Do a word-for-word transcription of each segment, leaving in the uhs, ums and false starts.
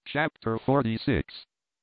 Chapter forty-six.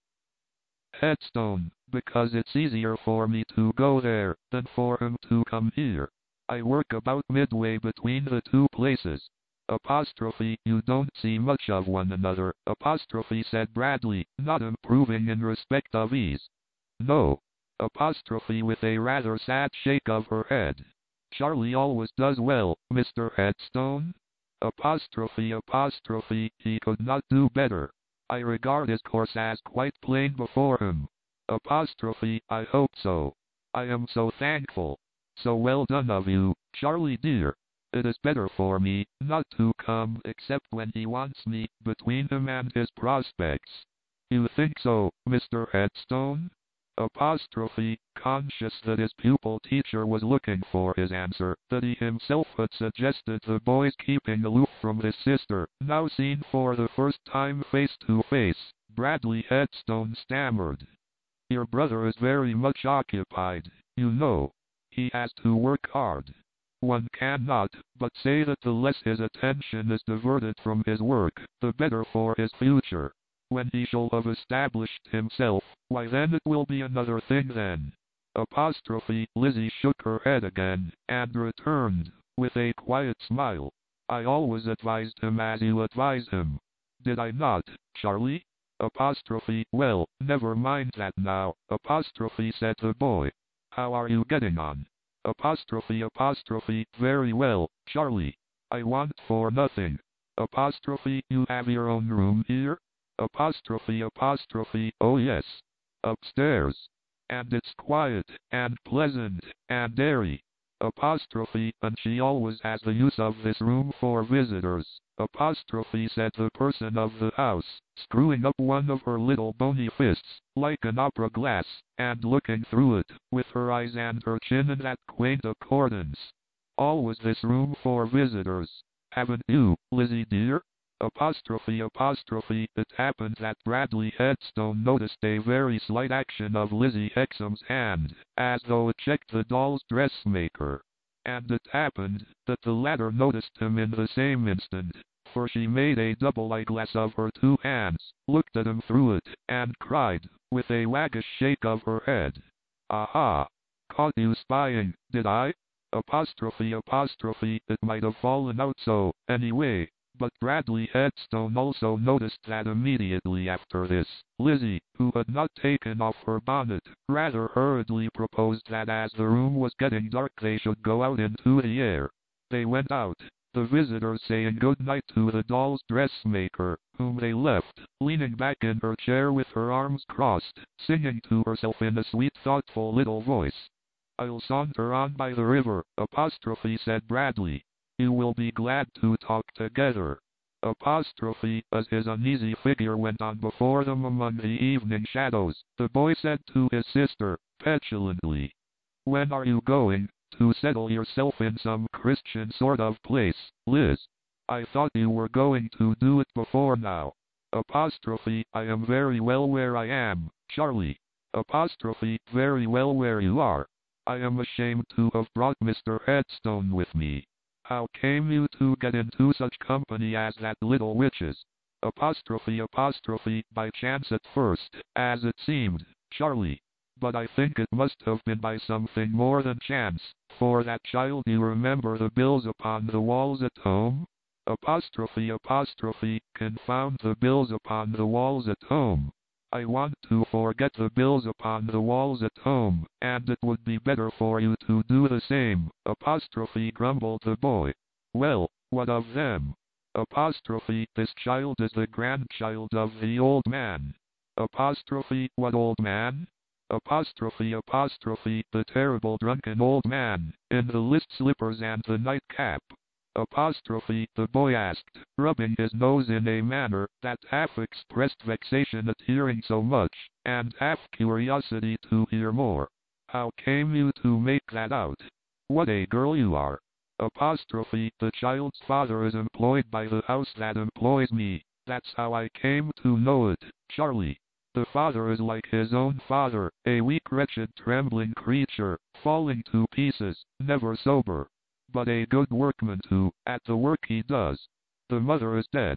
Headstone, because it's easier for me to go there than for him to come here. I work about midway between the two places. Apostrophe, you don't see much of one another, apostrophe said Bradley, not improving in respect of ease. No. Apostrophe with a rather sad shake of her head. Charlie always does well, Mister Headstone. Apostrophe apostrophe, he could not do better. I regard his course as quite plain before him. Apostrophe, I hope so. I am so thankful. So well done of you, Charlie dear. It is better for me not to come except when he wants me, between him and his prospects. You think so, Mister Headstone? Apostrophe, conscious that his pupil teacher was looking for his answer, that he himself had suggested the boy's keeping aloof from his sister, now seen for the first time face to face, Bradley Headstone stammered. Your brother is very much occupied, you know. He has to work hard. One cannot but say that the less his attention is diverted from his work, the better for his future. When he shall have established himself, why then it will be another thing then. Apostrophe, Lizzie shook her head again, and returned, with a quiet smile. I always advised him as you advise him. Did I not, Charlie? Apostrophe, well, never mind that now, apostrophe said the boy. How are you getting on? Apostrophe apostrophe, very well, Charlie. I want for nothing. Apostrophe, you have your own room here? Apostrophe apostrophe, oh yes. Upstairs. And it's quiet, and pleasant, and airy. Apostrophe, and she always has the use of this room for visitors. Apostrophe said the person of the house, screwing up one of her little bony fists, like an opera glass, and looking through it, with her eyes and her chin in that quaint accordance. Always this room for visitors. Haven't you, Lizzie dear? Apostrophe apostrophe, it happened that Bradley Headstone noticed a very slight action of Lizzie Hexam's hand, as though it checked the doll's dressmaker. And it happened that the latter noticed him in the same instant, for she made a double eyeglass of her two hands, looked at him through it, and cried, with a waggish shake of her head. Aha! Caught you spying, did I? Apostrophe apostrophe, it might have fallen out so, anyway. But Bradley Headstone also noticed that immediately after this, Lizzie, who had not taken off her bonnet, rather hurriedly proposed that as the room was getting dark they should go out into the air. They went out, the visitors saying good night to the doll's dressmaker, whom they left, leaning back in her chair with her arms crossed, singing to herself in a sweet thoughtful little voice. I'll saunter on by the river, apostrophe said Bradley. You will be glad to talk together. Apostrophe, as his uneasy figure went on before them among the evening shadows, the boy said to his sister, petulantly, when are you going to settle yourself in some Christian sort of place, Liz? I thought you were going to do it before now. Apostrophe, I am very well where I am, Charlie. Apostrophe, very well where you are. I am ashamed to have brought Mister Headstone with me. How came you to get into such company as that little witch's? Apostrophe apostrophe, by chance at first, as it seemed, Charlie. But I think it must have been by something more than chance, for that child, you remember the bills upon the walls at home? Apostrophe apostrophe, confound the bills upon the walls at home. I want to forget the bills upon the walls at home, and it would be better for you to do the same, apostrophe grumbled the boy. Well, what of them? Apostrophe, this child is the grandchild of the old man. Apostrophe, what old man? Apostrophe apostrophe, the terrible drunken old man, in the list slippers and the nightcap. Apostrophe, the boy asked, rubbing his nose in a manner that half expressed vexation at hearing so much, and half curiosity to hear more. How came you to make that out? What a girl you are. Apostrophe, the child's father is employed by the house that employs me. That's how I came to know it, Charlie. The father is like his own father, a weak, wretched, trembling creature, falling to pieces, never sober. But a good workman too, at the work he does. The mother is dead.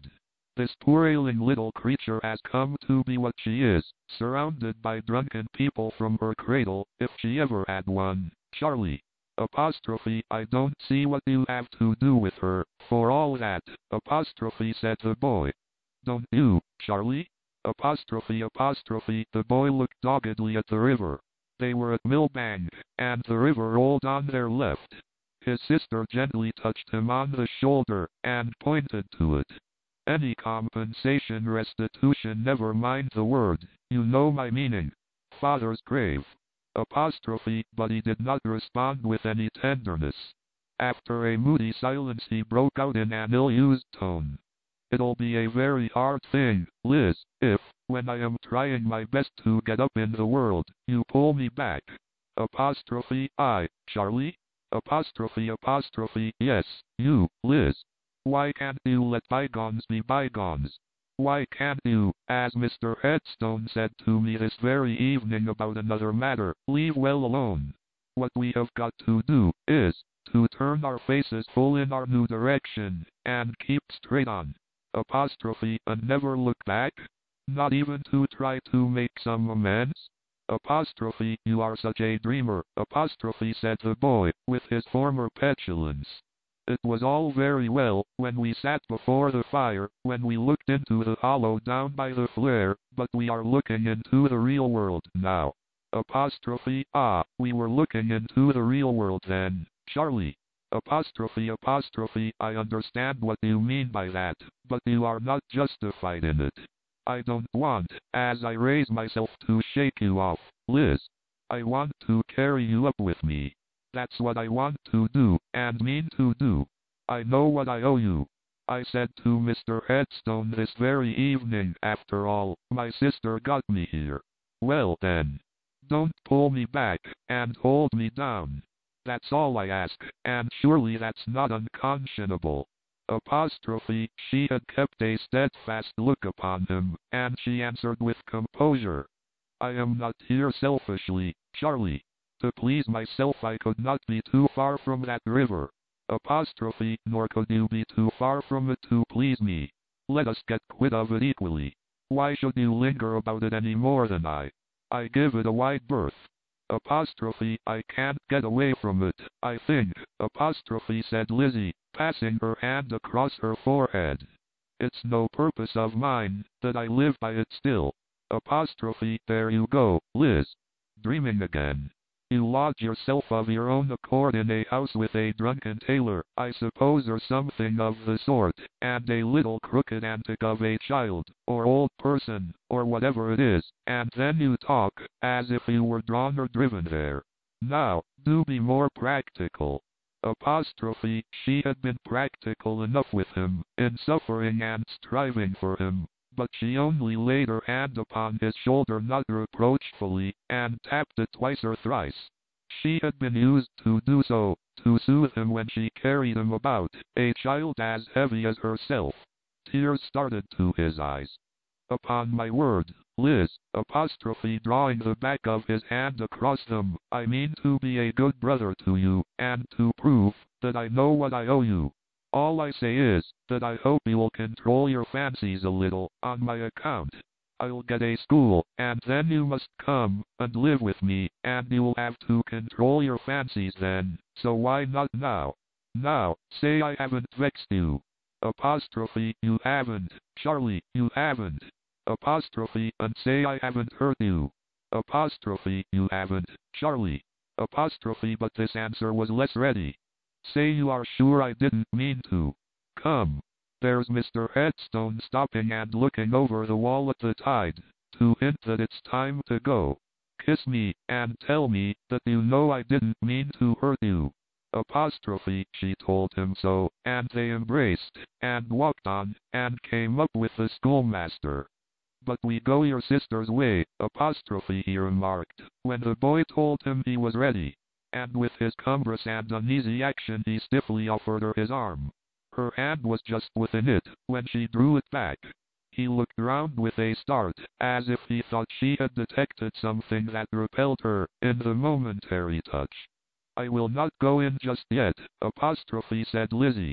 This poor ailing little creature has come to be what she is, surrounded by drunken people from her cradle, if she ever had one. Charlie. Apostrophe, I don't see what you have to do with her, for all that, apostrophe said the boy. Don't you, Charlie? Apostrophe apostrophe, the boy looked doggedly at the river. They were at Millbank, and the river rolled on their left. His sister gently touched him on the shoulder, and pointed to it. Any compensation, restitution, never mind the word, you know my meaning. Father's grave. Apostrophe, but he did not respond with any tenderness. After a moody silence he broke out in an ill-used tone. It'll be a very hard thing, Liz, if, when I am trying my best to get up in the world, you pull me back. Apostrophe, I, Charlie? Apostrophe apostrophe, yes, you, Liz. Why can't you let bygones be bygones? Why can't you, as Mister Headstone said to me this very evening about another matter, leave well alone? What we have got to do, is, to turn our faces full in our new direction, and keep straight on. Apostrophe, and never look back? Not even to try to make some amends? Apostrophe, you are such a dreamer, apostrophe said the boy, with his former petulance. It was all very well, when we sat before the fire, when we looked into the hollow down by the flare, but we are looking into the real world now. Apostrophe, ah, we were looking into the real world then, Charlie. Apostrophe apostrophe, I understand what you mean by that, but you are not justified in it. I don't want, as I raise myself, to shake you off, Liz. I want to carry you up with me. That's what I want to do, and mean to do. I know what I owe you. I said to Mister Headstone this very evening, after all, my sister got me here. Well then, don't pull me back, and hold me down. That's all I ask, and surely that's not unconscionable. Apostrophe, she had kept a steadfast look upon him, and she answered with composure. I am not here selfishly, Charlie. To please myself I could not be too far from that river. Apostrophe, nor could you be too far from it to please me. Let us get quit of it equally. Why should you linger about it any more than I? I give it a wide berth. Apostrophe, I can't get away from it, I think, apostrophe said Lizzie, passing her hand across her forehead. It's no purpose of mine, that I live by it still. Apostrophe, there you go, Liz. Dreaming again. You lodge yourself of your own accord in a house with a drunken tailor, I suppose, or something of the sort, and a little crooked antic of a child, or old person, or whatever it is, and then you talk, as if you were drawn or driven there. Now, do be more practical. Apostrophe, she had been practical enough with him, in suffering and striving for him, but she only laid her hand upon his shoulder not reproachfully, and tapped it twice or thrice. She had been used to do so, to soothe him when she carried him about, a child as heavy as herself. Tears started to his eyes. Upon my word, Liz, apostrophe drawing the back of his hand across them, I mean to be a good brother to you, and to prove that I know what I owe you. All I say is, that I hope you will control your fancies a little, on my account. I'll get a school, and then you must come, and live with me, and you'll have to control your fancies then, so why not now? Now, say I haven't vexed you. Apostrophe, you haven't, Charlie, you haven't. Apostrophe, and say I haven't hurt you. Apostrophe, you haven't, Charlie. Apostrophe, but this answer was less ready. Say you are sure I didn't mean to. Come. There's Mister Headstone stopping and looking over the wall at the tide, to hint that it's time to go. Kiss me, and tell me that you know I didn't mean to hurt you. Apostrophe, she told him so, and they embraced, and walked on, and came up with the schoolmaster. But we go your sister's way, apostrophe, he remarked, when the boy told him he was ready. And with his cumbrous and uneasy action he stiffly offered her his arm. Her hand was just within it, when she drew it back. He looked round with a start, as if he thought she had detected something that repelled her, in the momentary touch. I will not go in just yet, apostrophe said Lizzie.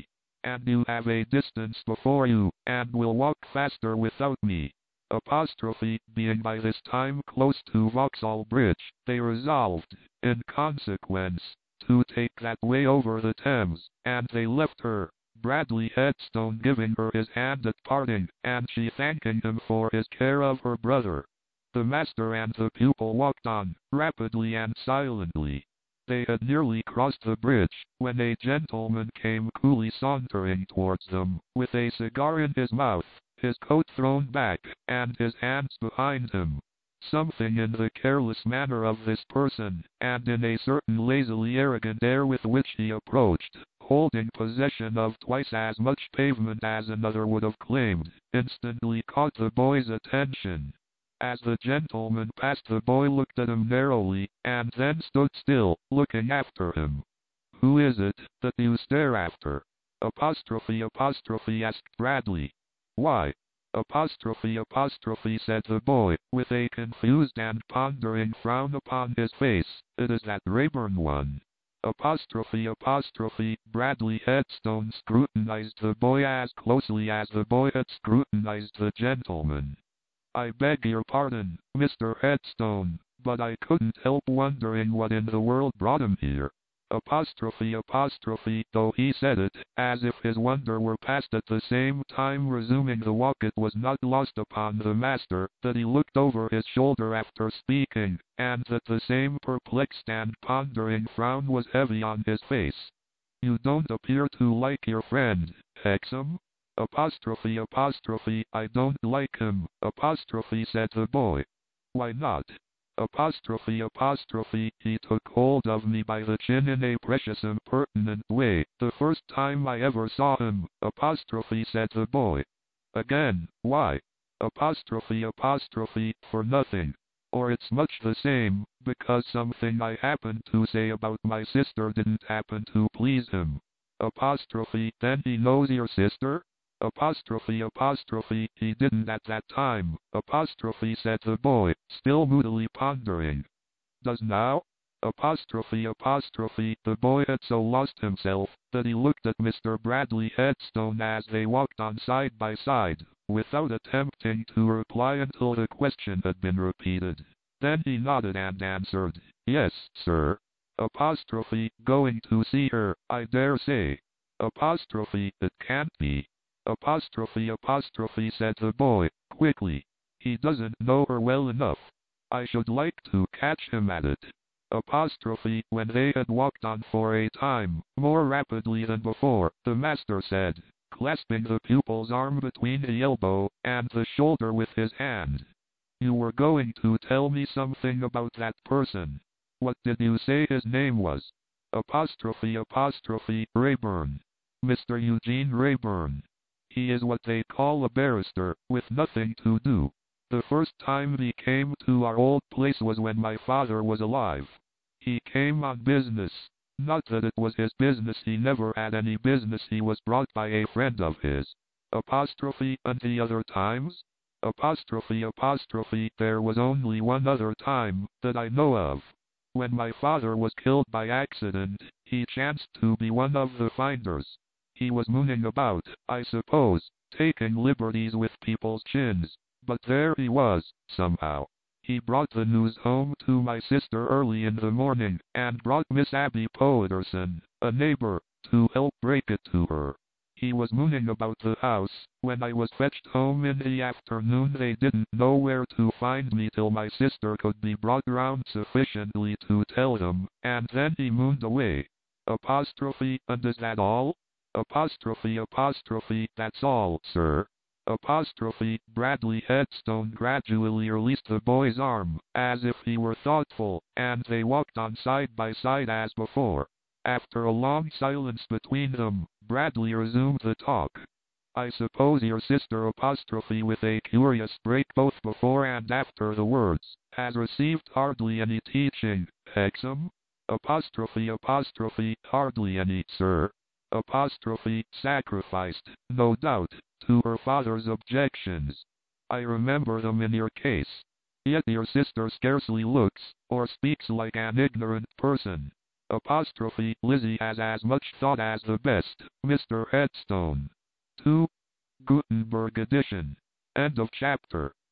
and you have a distance before you, and will walk faster without me. Apostrophe, being by this time close to Vauxhall Bridge, they resolved, in consequence, to take that way over the Thames, and they left her, Bradley Headstone giving her his hand at parting, and she thanking him for his care of her brother. The master and the pupil walked on, rapidly and silently. They had nearly crossed the bridge, when a gentleman came coolly sauntering towards them, with a cigar in his mouth, his coat thrown back, and his hands behind him. Something in the careless manner of this person, and in a certain lazily arrogant air with which he approached, holding possession of twice as much pavement as another would have claimed, instantly caught the boy's attention. As the gentleman passed, the boy looked at him narrowly, and then stood still, looking after him. "Who is it that you stare after?" Apostrophe apostrophe asked Bradley. "Why?" Apostrophe apostrophe said the boy, with a confused and pondering frown upon his face. "It is that Raeburn one." Apostrophe apostrophe Bradley Headstone scrutinized the boy as closely as the boy had scrutinized the gentleman. "I beg your pardon, Mister Headstone, but I couldn't help wondering what in the world brought him here." Apostrophe apostrophe, though he said it, as if his wonder were past, at the same time resuming the walk, it was not lost upon the master that he looked over his shoulder after speaking, and that the same perplexed and pondering frown was heavy on his face. "You don't appear to like your friend, Hexam?" Apostrophe apostrophe I don't like him, apostrophe said the boy. "Why not?" Apostrophe apostrophe he took hold of me by the chin in a precious impertinent way, the first time I ever saw him, apostrophe said the boy. Again, why? Apostrophe apostrophe for nothing. Or it's much the same, because something I happened to say about my sister didn't happen to please him. Apostrophe then he knows your sister? Apostrophe apostrophe he didn't at that time, apostrophe said the boy, still moodily pondering. Does now? Apostrophe apostrophe the boy had so lost himself that he looked at Mister Bradley Headstone as they walked on side by side, without attempting to reply until the question had been repeated. Then he nodded and answered, "Yes, sir." Apostrophe going to see her, I dare say. Apostrophe it can't be. Apostrophe apostrophe said the boy, quickly. He doesn't know her well enough. I should like to catch him at it. Apostrophe when they had walked on for a time, more rapidly than before, the master said, clasping the pupil's arm between the elbow and the shoulder with his hand. "You were going to tell me something about that person. What did you say his name was?" Apostrophe apostrophe Raeburn. Mister Eugene Raeburn. He is what they call a barrister, with nothing to do. The first time he came to our old place was when my father was alive. He came on business. Not that it was his business, he never had any business, he was brought by a friend of his. Apostrophe and the other times? Apostrophe apostrophe there was only one other time, that I know of. When my father was killed by accident, he chanced to be one of the finders. He was mooning about, I suppose, taking liberties with people's chins, but there he was, somehow. He brought the news home to my sister early in the morning, and brought Miss Abby Poederson, a neighbor, to help break it to her. He was mooning about the house. When I was fetched home in the afternoon, they didn't know where to find me till my sister could be brought round sufficiently to tell them, and then he mooned away. Apostrophe, and is that all? Apostrophe apostrophe that's all, sir. Apostrophe Bradley Headstone gradually released the boy's arm, as if he were thoughtful, and they walked on side by side as before. After a long silence between them, Bradley resumed the talk. "I suppose your sister apostrophe with a curious break both before and after the words, has received hardly any teaching, Hexam?" Apostrophe apostrophe hardly any, sir. Apostrophe sacrificed, no doubt, to her father's objections. I remember them in your case. Yet your sister scarcely looks, or speaks like an ignorant person. Apostrophe, Lizzie has as much thought as the best, Mister Headstone. two. Gutenberg edition. End of chapter.